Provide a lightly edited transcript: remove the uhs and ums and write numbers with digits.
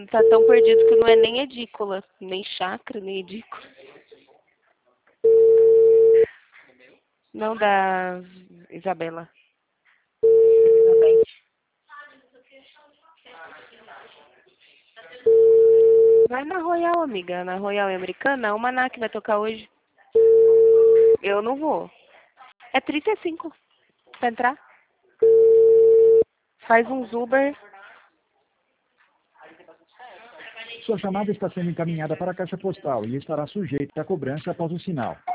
tá tão perdido que não é nem edícula, nem chácara, nem edícula. Não, da Isabela. Isabel. Vai na Royal, amiga. Na Royal e Americana, o Maná que vai tocar hoje. Eu não vou. É 35 pra entrar. Faz uns Uber. Sua chamada está sendo encaminhada para a caixa postal e estará sujeita à cobrança após o sinal.